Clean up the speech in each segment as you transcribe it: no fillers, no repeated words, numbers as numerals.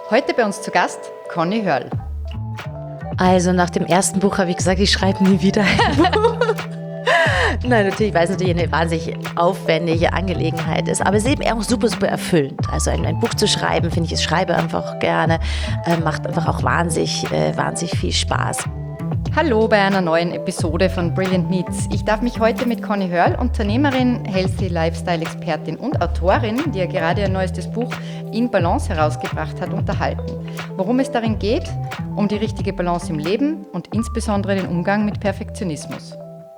Heute bei uns zu Gast Conny Hörl. Also nach dem ersten Buch habe ich gesagt, ich schreibe nie wieder ein Buch. Nein, natürlich, weil es natürlich eine wahnsinnig aufwendige Angelegenheit ist, aber es ist eben auch super, super erfüllend. Also ein Buch zu schreiben, finde ich schreibe einfach gerne, macht einfach auch wahnsinnig viel Spaß. Hallo bei einer neuen Episode von Brilliant Meets. Ich darf mich heute mit Conny Hörl, Unternehmerin, Healthy Lifestyle-Expertin und Autorin, die ja gerade ihr neuestes Buch In Balance herausgebracht hat, unterhalten. Worum es darin geht? Um die richtige Balance im Leben und insbesondere den Umgang mit Perfektionismus.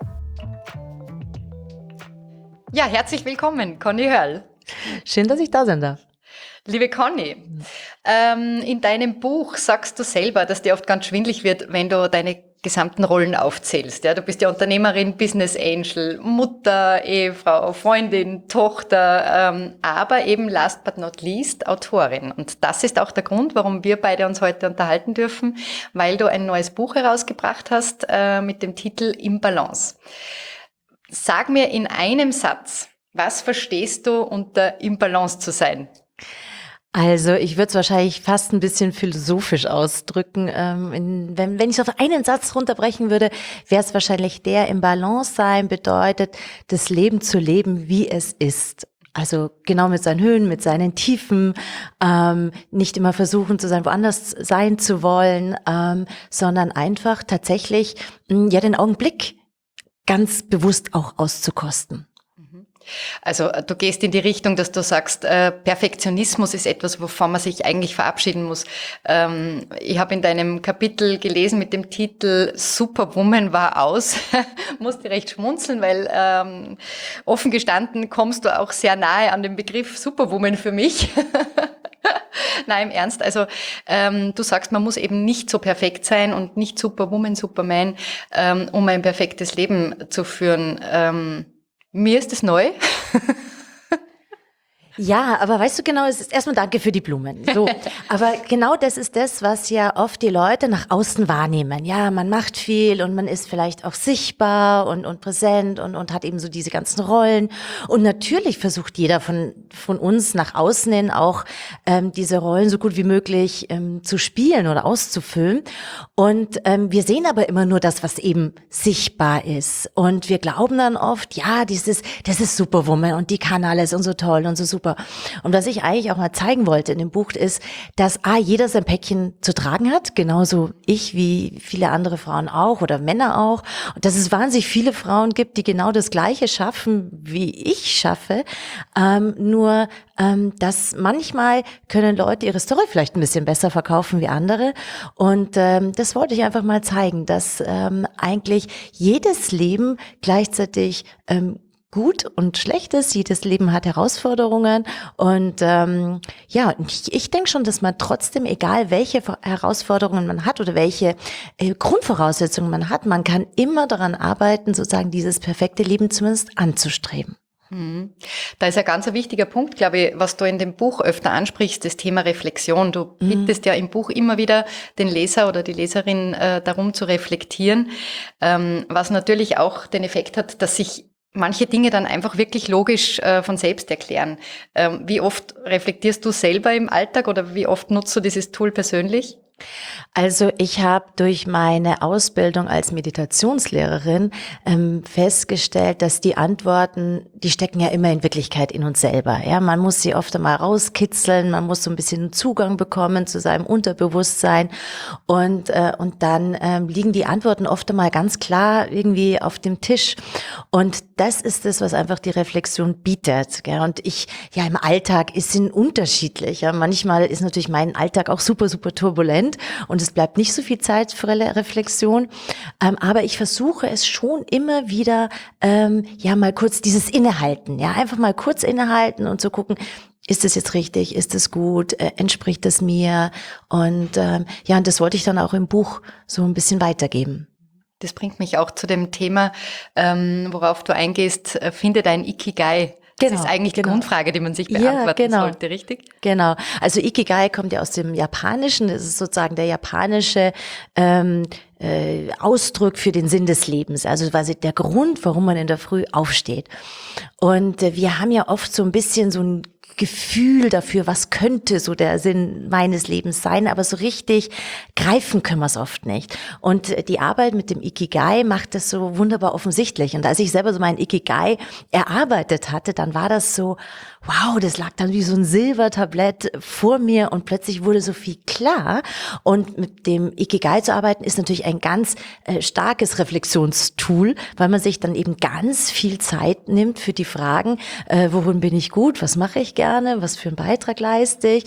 Ja, herzlich willkommen, Conny Hörl. Schön, dass ich da sein darf. Liebe Conny, in deinem Buch sagst du selber, dass dir oft ganz schwindelig wird, wenn du deine gesamten Rollen aufzählst. Ja, du bist ja Unternehmerin, Business Angel, Mutter, Ehefrau, Freundin, Tochter, aber eben last but not least Autorin. Und das ist auch der Grund, warum wir beide uns heute unterhalten dürfen, weil du ein neues Buch herausgebracht hast mit dem Titel In Balance. Sag mir in einem Satz, was verstehst du unter in Balance zu sein? Also ich würde es wahrscheinlich fast ein bisschen philosophisch ausdrücken. Wenn ich es auf einen Satz runterbrechen würde, wäre es wahrscheinlich der: im Balance sein bedeutet, das Leben zu leben, wie es ist. Also genau mit seinen Höhen, mit seinen Tiefen, nicht immer versuchen zu sein, woanders sein zu wollen, sondern einfach tatsächlich den Augenblick ganz bewusst auch auszukosten. Also du gehst in die Richtung, dass du sagst, Perfektionismus ist etwas, wovon man sich eigentlich verabschieden muss. Ich habe in deinem Kapitel gelesen mit dem Titel Superwoman war aus. Musste recht schmunzeln, weil offen gestanden kommst du auch sehr nahe an den Begriff Superwoman für mich. Nein, im Ernst. Also du sagst, man muss eben nicht so perfekt sein und nicht Superwoman, Superman, um ein perfektes Leben zu führen. Mir ist es neu. Ja, aber weißt du genau, es ist erstmal danke für die Blumen. So, aber genau das ist das, was ja oft die Leute nach außen wahrnehmen. Ja, man macht viel und man ist vielleicht auch sichtbar und präsent und hat eben so diese ganzen Rollen. Und natürlich versucht jeder von uns nach außen hin auch diese Rollen so gut wie möglich zu spielen oder auszufüllen. Und wir sehen aber immer nur das, was eben sichtbar ist. Und wir glauben dann oft, ja, das ist Superwoman und die kann alles und so toll und so super. Und was ich eigentlich auch mal zeigen wollte in dem Buch ist, dass jeder sein Päckchen zu tragen hat, genauso ich wie viele andere Frauen auch oder Männer auch. Und dass es wahnsinnig viele Frauen gibt, die genau das Gleiche schaffen, wie ich schaffe. Dass manchmal können Leute ihre Story vielleicht ein bisschen besser verkaufen wie andere. Und das wollte ich einfach mal zeigen, dass eigentlich jedes Leben gleichzeitig gut und schlecht ist. Jedes Leben hat Herausforderungen und ich denke schon, dass man trotzdem, egal welche Herausforderungen man hat oder welche Grundvoraussetzungen man hat, man kann immer daran arbeiten, sozusagen dieses perfekte Leben zumindest anzustreben. Da ist ein ganz wichtiger Punkt, glaube ich, was du in dem Buch öfter ansprichst, das Thema Reflexion. Du bittest ja im Buch immer wieder den Leser oder die Leserin darum zu reflektieren, was natürlich auch den Effekt hat, dass sich manche Dinge dann einfach wirklich logisch von selbst erklären. Wie oft reflektierst du selber im Alltag oder wie oft nutzt du dieses Tool persönlich? Also ich habe durch meine Ausbildung als Meditationslehrerin festgestellt, dass die Antworten, die stecken ja immer in Wirklichkeit in uns selber. Ja, man muss sie oft einmal rauskitzeln, man muss so ein bisschen Zugang bekommen zu seinem Unterbewusstsein und dann liegen die Antworten oft einmal ganz klar irgendwie auf dem Tisch. Und das ist es, was einfach die Reflexion bietet. Gell? Und im Alltag ist es unterschiedlich. Ja? Manchmal ist natürlich mein Alltag auch super, super turbulent und es bleibt nicht so viel Zeit für Reflexion. Aber ich versuche es schon immer wieder, mal kurz dieses Innehalten. Ja, einfach mal kurz innehalten und zu gucken, ist es jetzt richtig? Ist es gut? Entspricht es mir? Und und das wollte ich dann auch im Buch so ein bisschen weitergeben. Das bringt mich auch zu dem Thema, worauf du eingehst, finde dein Ikigai. Das ist eigentlich die Grundfrage, die man sich beantworten sollte, richtig? Genau. Also Ikigai kommt ja aus dem Japanischen. Das ist sozusagen der japanische Ausdruck für den Sinn des Lebens. Also quasi der Grund, warum man in der Früh aufsteht. Und wir haben ja oft so ein bisschen so ein Gefühl dafür, was könnte so der Sinn meines Lebens sein, aber so richtig greifen können wir es oft nicht. Und die Arbeit mit dem Ikigai macht das so wunderbar offensichtlich. Und als ich selber so mein Ikigai erarbeitet hatte, dann war das so, wow, das lag dann wie so ein Silbertablett vor mir und plötzlich wurde so viel klar. Und mit dem Ikigai zu arbeiten ist natürlich ein ganz starkes Reflexionstool, weil man sich dann eben ganz viel Zeit nimmt für die Fragen, worin bin ich gut, was mache ich gerne, was für einen Beitrag leiste ich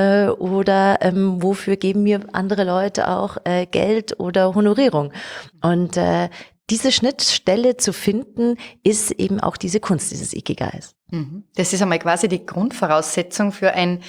oder wofür geben mir andere Leute auch Geld oder Honorierung. Und diese Schnittstelle zu finden, ist eben auch diese Kunst dieses Ikigais. Das ist einmal quasi die Grundvoraussetzung für ein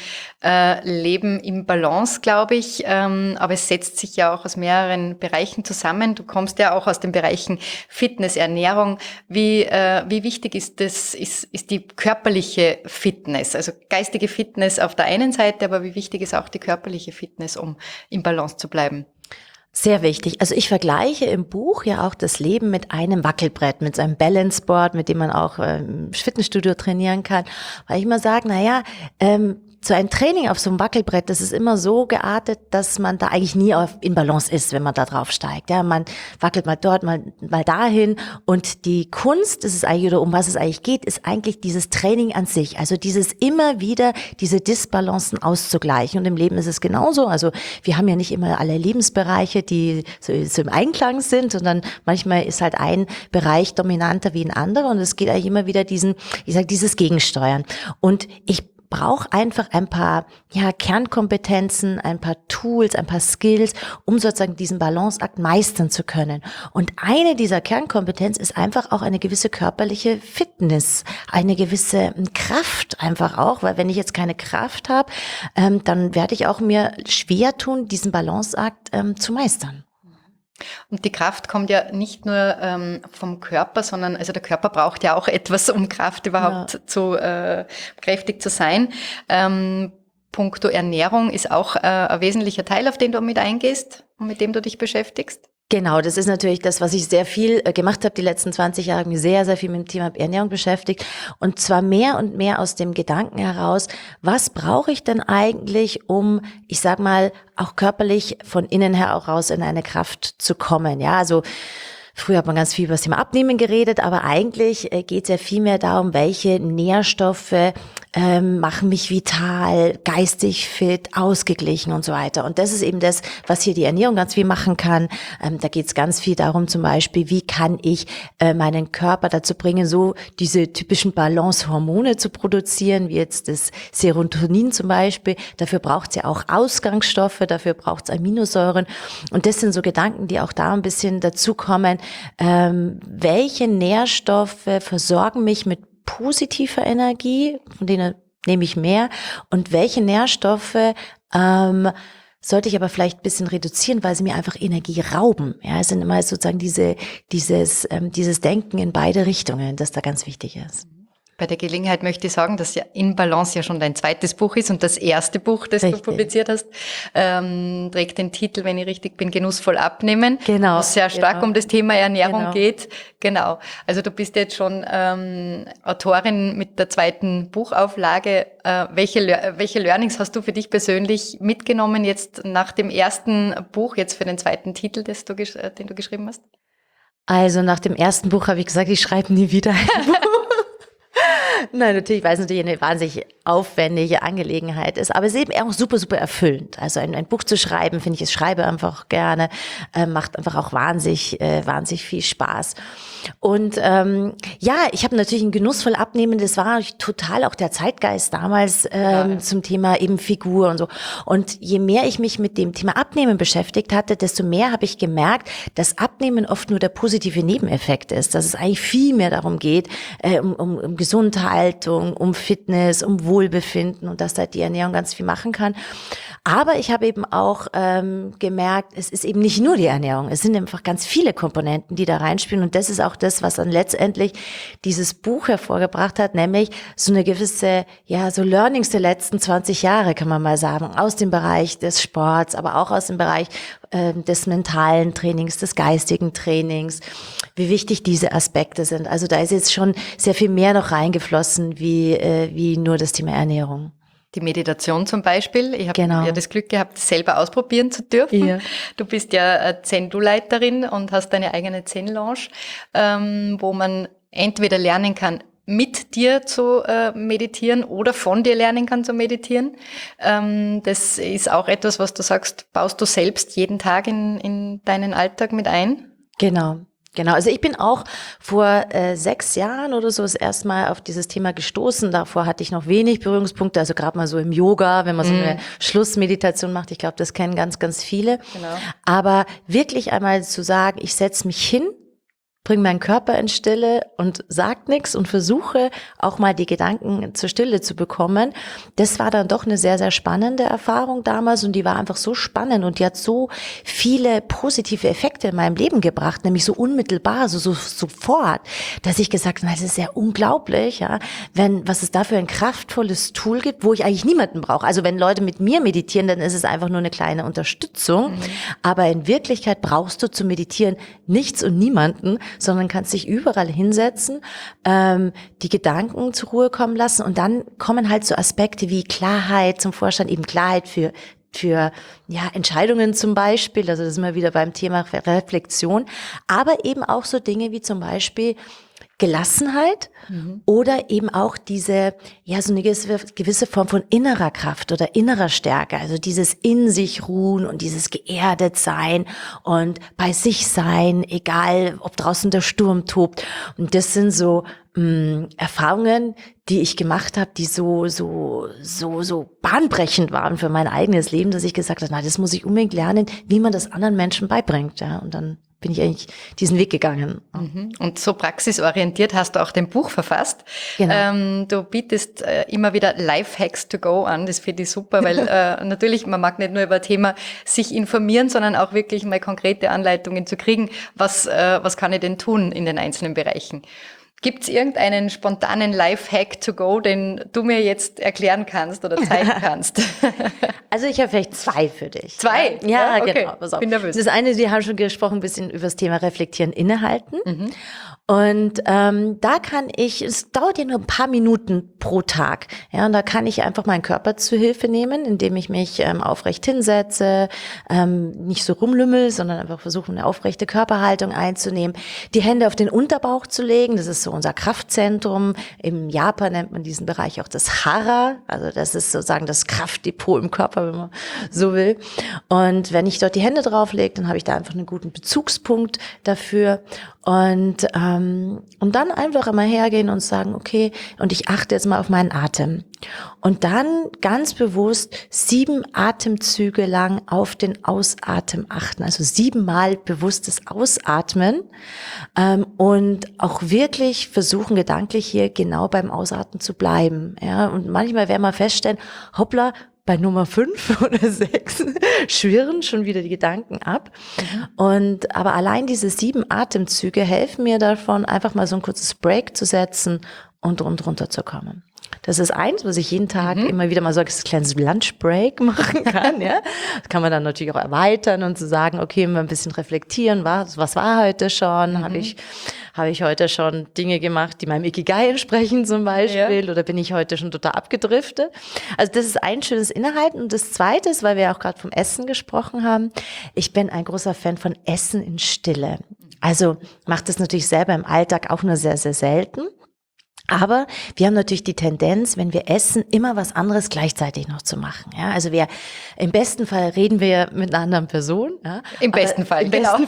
Leben im Balance, glaube ich. Aber es setzt sich ja auch aus mehreren Bereichen zusammen. Du kommst ja auch aus den Bereichen Fitness, Ernährung. Wie wichtig ist die körperliche Fitness? Also geistige Fitness auf der einen Seite, aber wie wichtig ist auch die körperliche Fitness, um im Balance zu bleiben? Sehr wichtig. Also ich vergleiche im Buch ja auch das Leben mit einem Wackelbrett, mit so einem Balanceboard, mit dem man auch im Fitnessstudio trainieren kann. Weil ich immer sage, so ein Training auf so einem Wackelbrett, das ist immer so geartet, dass man da eigentlich nie in Balance ist, wenn man da drauf steigt. Ja, man wackelt mal dort, mal dahin. Und die Kunst, das ist eigentlich, oder um was es eigentlich geht, ist eigentlich dieses Training an sich. Also dieses immer wieder, diese Disbalancen auszugleichen. Und im Leben ist es genauso. Also wir haben ja nicht immer alle Lebensbereiche, die so im Einklang sind, sondern manchmal ist halt ein Bereich dominanter wie ein anderer. Und es geht eigentlich immer wieder dieses Gegensteuern. Und ich brauche einfach ein paar Kernkompetenzen, ein paar Tools, ein paar Skills, um sozusagen diesen Balanceakt meistern zu können. Und eine dieser Kernkompetenz ist einfach auch eine gewisse körperliche Fitness, eine gewisse Kraft einfach auch, weil wenn ich jetzt keine Kraft habe, dann werde ich auch mir schwer tun, diesen Balanceakt zu meistern. Und die Kraft kommt ja nicht nur vom Körper, sondern also der Körper braucht ja auch etwas, um Kraft überhaupt kräftig zu sein. Puncto Ernährung ist auch ein wesentlicher Teil, auf den du mit eingehst und mit dem du dich beschäftigst. Genau, das ist natürlich das, was ich sehr viel gemacht habe die letzten 20 Jahre, mich sehr, sehr viel mit dem Thema Ernährung beschäftigt und zwar mehr und mehr aus dem Gedanken heraus, was brauche ich denn eigentlich, um, ich sag mal, auch körperlich von innen heraus in eine Kraft zu kommen, ja, also früher hat man ganz viel über das Thema Abnehmen geredet, aber eigentlich geht es ja viel mehr darum, welche Nährstoffe machen mich vital, geistig fit, ausgeglichen und so weiter. Und das ist eben das, was hier die Ernährung ganz viel machen kann. Da geht es ganz viel darum, zum Beispiel, wie kann ich meinen Körper dazu bringen, so diese typischen Balance-Hormone zu produzieren, wie jetzt das Serotonin zum Beispiel. Dafür braucht es ja auch Ausgangsstoffe, dafür braucht es Aminosäuren. Und das sind so Gedanken, die auch da ein bisschen dazukommen. Welche Nährstoffe versorgen mich mit positiver Energie, von denen nehme ich mehr, und welche Nährstoffe sollte ich aber vielleicht ein bisschen reduzieren, weil sie mir einfach Energie rauben. Ja, es sind immer sozusagen dieses Denken in beide Richtungen, das da ganz wichtig ist. Bei der Gelegenheit möchte ich sagen, dass ja In Balance ja schon dein zweites Buch ist und das erste Buch, das Richtig. du publiziert hast, trägt den Titel, wenn ich richtig bin, Genussvoll abnehmen. Genau. Wo es sehr stark um das Thema Ernährung Genau. geht. Genau. Also du bist jetzt schon Autorin mit der zweiten Buchauflage. Welche Learnings hast du für dich persönlich mitgenommen jetzt nach dem ersten Buch, jetzt für den zweiten Titel, den du geschrieben hast? Also nach dem ersten Buch habe ich gesagt, ich schreibe nie wieder ein Buch. Nein, natürlich, weil es natürlich eine wahnsinnig aufwendige Angelegenheit ist, aber es ist eben auch super, super erfüllend. Also ein Buch zu schreiben, finde ich schreibe einfach gerne, macht einfach auch wahnsinnig viel Spaß. Und ich habe natürlich ein genussvoll Abnehmen, das war total auch der Zeitgeist damals zum Thema eben Figur und so. Und je mehr ich mich mit dem Thema Abnehmen beschäftigt hatte, desto mehr habe ich gemerkt, dass Abnehmen oft nur der positive Nebeneffekt ist, dass es eigentlich viel mehr darum geht, um Gesundheit, um Fitness, um Wohlbefinden und dass da die Ernährung ganz viel machen kann. Aber ich habe eben auch gemerkt, es ist eben nicht nur die Ernährung, es sind einfach ganz viele Komponenten, die da reinspielen und das ist auch das, was dann letztendlich dieses Buch hervorgebracht hat, nämlich so eine gewisse, ja, so Learnings der letzten 20 Jahre, kann man mal sagen, aus dem Bereich des Sports, aber auch aus dem Bereich des mentalen Trainings, des geistigen Trainings, wie wichtig diese Aspekte sind. Also da ist jetzt schon sehr viel mehr noch reingeflossen, wie nur das Thema Ernährung. Die Meditation zum Beispiel. Ich habe Genau. ja das Glück gehabt, das selber ausprobieren zu dürfen. Ja. Du bist ja Zen-Du-Leiterin und hast deine eigene Zen-Lounge, wo man entweder lernen kann, mit dir zu meditieren oder von dir lernen kann zu meditieren. Das ist auch etwas, was du sagst, baust du selbst jeden Tag in deinen Alltag mit ein? Genau. Genau, also ich bin auch vor 6 Jahren oder so das erste Mal auf dieses Thema gestoßen. Davor hatte ich noch wenig Berührungspunkte, also gerade mal so im Yoga, wenn man so eine Schlussmeditation macht. Ich glaube, das kennen ganz, ganz viele. Genau. Aber wirklich einmal zu sagen, ich setze mich hin, bringe meinen Körper in Stille und sag nichts und versuche auch mal die Gedanken zur Stille zu bekommen. Das war dann doch eine sehr, sehr spannende Erfahrung damals und die war einfach so spannend und die hat so viele positive Effekte in meinem Leben gebracht, nämlich so unmittelbar, so sofort, dass ich gesagt habe, das ist ja unglaublich, ja, was es da für ein kraftvolles Tool gibt, wo ich eigentlich niemanden brauche. Also wenn Leute mit mir meditieren, dann ist es einfach nur eine kleine Unterstützung, aber in Wirklichkeit brauchst du zu meditieren nichts und niemanden, sondern kannst dich überall hinsetzen, die Gedanken zur Ruhe kommen lassen und dann kommen halt so Aspekte wie Klarheit zum Vorschein, eben Klarheit für ja, Entscheidungen zum Beispiel, also das sind wir wieder beim Thema Reflexion, aber eben auch so Dinge wie zum Beispiel Gelassenheit oder eben auch diese, ja, so eine gewisse Form von innerer Kraft oder innerer Stärke, also dieses in sich ruhen und dieses geerdet sein und bei sich sein, egal ob draußen der Sturm tobt. Und das sind so Erfahrungen, die ich gemacht habe, die so bahnbrechend waren für mein eigenes Leben, dass ich gesagt habe, na, das muss ich unbedingt lernen, wie man das anderen Menschen beibringt, ja, und dann bin ich eigentlich diesen Weg gegangen. Und so praxisorientiert hast du auch dein Buch verfasst. Genau. Du bietest immer wieder Lifehacks to go an. Das finde ich super, weil natürlich, man mag nicht nur über Thema sich informieren, sondern auch wirklich mal konkrete Anleitungen zu kriegen. Was kann ich denn tun in den einzelnen Bereichen? Gibt es irgendeinen spontanen Lifehack to go, den du mir jetzt erklären kannst oder zeigen kannst? Also ich habe vielleicht 2 für dich. 2? Ja, okay. genau. Pass auf. Bin nervös. Das eine, die haben schon gesprochen, ein bisschen über das Thema Reflektieren, Innehalten. Und da kann ich, es dauert ja nur ein paar Minuten pro Tag, ja, und da kann ich einfach meinen Körper zu Hilfe nehmen, indem ich mich aufrecht hinsetze, nicht so rumlümmel, sondern einfach versuche, eine aufrechte Körperhaltung einzunehmen, die Hände auf den Unterbauch zu legen, das ist so unser Kraftzentrum. Im Japan nennt man diesen Bereich auch das Hara, also das ist sozusagen das Kraftdepot im Körper, wenn man so will. Und wenn ich dort die Hände drauflege, dann habe ich da einfach einen guten Bezugspunkt dafür. Und dann einfach immer hergehen und sagen, okay, und ich achte jetzt mal auf meinen Atem. Und dann ganz bewusst 7 Atemzüge lang auf den Ausatmen achten. Also 7-mal bewusstes Ausatmen und auch wirklich versuchen, gedanklich hier genau beim Ausatmen zu bleiben. Ja, und manchmal werden wir feststellen, hoppla, bei Nummer 5 oder 6 schwirren schon wieder die Gedanken ab. Aber allein diese 7 Atemzüge helfen mir davon, einfach mal so ein kurzes Break zu setzen und runterzukommen. Das ist eins, was ich jeden Tag immer wieder mal so ein kleines Lunchbreak machen kann. Ja, das kann man dann natürlich auch erweitern und zu sagen, okay, mal ein bisschen reflektieren, was war heute schon? Habe ich heute schon Dinge gemacht, die meinem Ikigai entsprechen zum Beispiel? Ja. Oder bin ich heute schon total abgedriftet? Also das ist ein schönes Innehalten. Und das Zweite ist, weil wir auch gerade vom Essen gesprochen haben, ich bin ein großer Fan von Essen in Stille. Also mache das natürlich selber im Alltag auch nur sehr, sehr selten. Aber wir haben natürlich die Tendenz, wenn wir essen, immer was anderes gleichzeitig noch zu machen. Ja, also im besten Fall reden wir mit einer anderen Person. Ja, Im besten Fall, genau.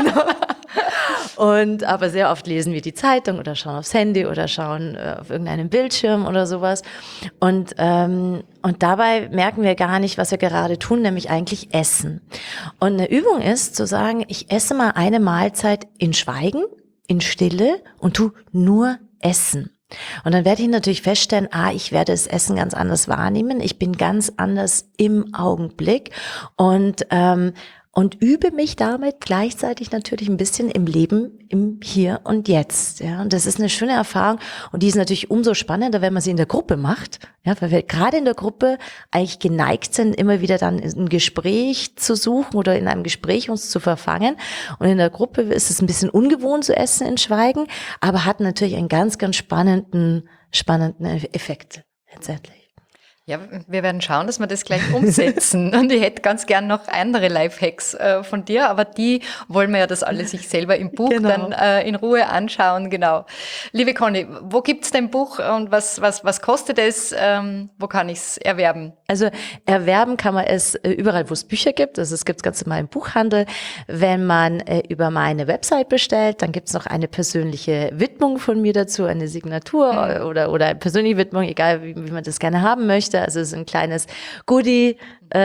Aber sehr oft lesen wir die Zeitung oder schauen aufs Handy oder schauen auf irgendeinen Bildschirm oder sowas. Und dabei merken wir gar nicht, was wir gerade tun, nämlich eigentlich essen. Und eine Übung ist zu sagen, ich esse mal eine Mahlzeit in Schweigen, in Stille und tu nur essen. Und dann werde ich natürlich feststellen, ich werde das Essen ganz anders wahrnehmen. Ich bin ganz anders im Augenblick und übe mich damit gleichzeitig natürlich ein bisschen im Leben, im Hier und Jetzt. Ja, und das ist eine schöne Erfahrung und die ist natürlich umso spannender, wenn man sie in der Gruppe macht. Ja, weil wir gerade in der Gruppe eigentlich geneigt sind, immer wieder dann ein Gespräch zu suchen oder in einem Gespräch uns zu verfangen. Und in der Gruppe ist es ein bisschen ungewohnt zu essen in Schweigen, aber hat natürlich einen ganz, ganz spannenden Effekt letztendlich. Ja, wir werden schauen, dass wir das gleich umsetzen. Und ich hätte ganz gern noch andere Lifehacks von dir, aber die wollen wir ja das alle sich selber im Buch dann in Ruhe anschauen. Genau. Liebe Conny, wo gibt's dein Buch und was kostet es? Wo kann ich es erwerben? Also erwerben kann man es überall, wo es Bücher gibt. Also es gibt es ganz normal im Buchhandel. Wenn man über meine Website bestellt, dann gibt es noch eine persönliche Widmung von mir dazu, eine Signatur oder eine persönliche Widmung, egal wie man das gerne haben möchte. Also es ist ein kleines Goodie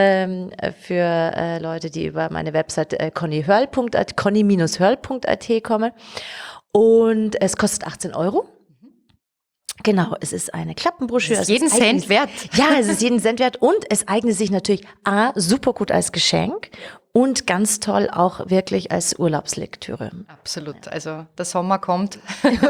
für Leute, die über meine Website conny-hörl.at kommen. Und es kostet 18 €. Genau, es ist eine Klappenbroschüre. Es ist jeden Cent wert. Ja, es ist jeden Cent wert und es eignet sich natürlich super gut als Geschenk und ganz toll auch wirklich als Urlaubslektüre. Absolut, also der Sommer kommt.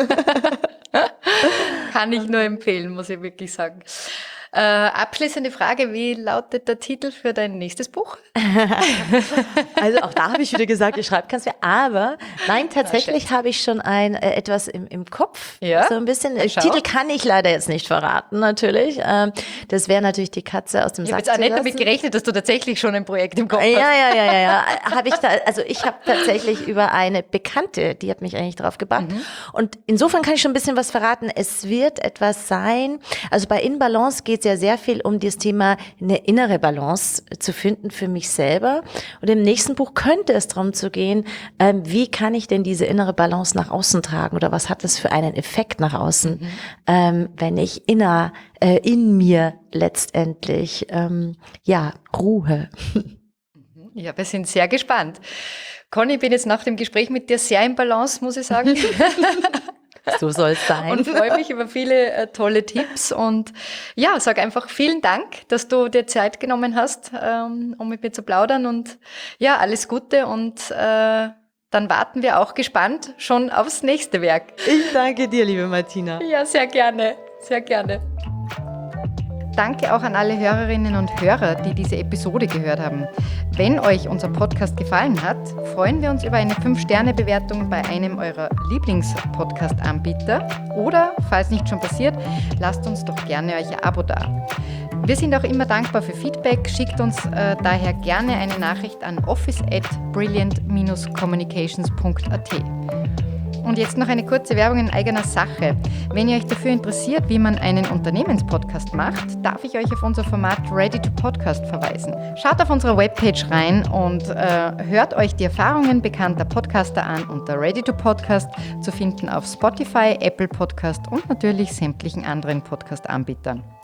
Kann ich nur empfehlen, muss ich wirklich sagen. Abschließende Frage, wie lautet der Titel für dein nächstes Buch? Also auch da habe ich wieder gesagt, ich schreibe ganz viel, aber nein, tatsächlich habe ich schon etwas im Kopf, ja? So ein bisschen. Titel kann ich leider jetzt nicht verraten, natürlich. Das wäre natürlich die Katze aus dem Sack. Ich habe jetzt auch nicht damit gerechnet, dass du tatsächlich schon ein Projekt im Kopf hast. Ja. Ich habe tatsächlich über eine Bekannte, die hat mich eigentlich drauf gebracht. Und insofern kann ich schon ein bisschen was verraten. Es wird etwas sein, also bei In Balance geht es ja sehr viel um das Thema, eine innere Balance zu finden für mich selber. Und im nächsten Buch könnte es darum zu gehen, wie kann ich denn diese innere Balance nach außen tragen oder was hat das für einen Effekt nach außen, wenn ich in mir letztendlich ruhe. Ja, wir sind sehr gespannt. Conny, ich bin jetzt nach dem Gespräch mit dir sehr im Balance, muss ich sagen. So soll es sein. Und freue mich über viele tolle Tipps und ja, sag einfach vielen Dank, dass du dir Zeit genommen hast, um mit mir zu plaudern und ja, alles Gute und dann warten wir auch gespannt schon aufs nächste Werk. Ich danke dir, liebe Martina. Ja, sehr gerne, sehr gerne. Danke auch an alle Hörerinnen und Hörer, die diese Episode gehört haben. Wenn euch unser Podcast gefallen hat, freuen wir uns über eine 5-Sterne-Bewertung bei einem eurer Lieblings-Podcast-Anbieter oder, falls nicht schon passiert, lasst uns doch gerne euch ein Abo da. Wir sind auch immer dankbar für Feedback, schickt uns daher gerne eine Nachricht an office@brilliant-communications.at. Und jetzt noch eine kurze Werbung in eigener Sache. Wenn ihr euch dafür interessiert, wie man einen Unternehmenspodcast macht, darf ich euch auf unser Format Ready to Podcast verweisen. Schaut auf unserer Webpage rein und hört euch die Erfahrungen bekannter Podcaster an unter Ready to Podcast, zu finden auf Spotify, Apple Podcast und natürlich sämtlichen anderen Podcast-Anbietern.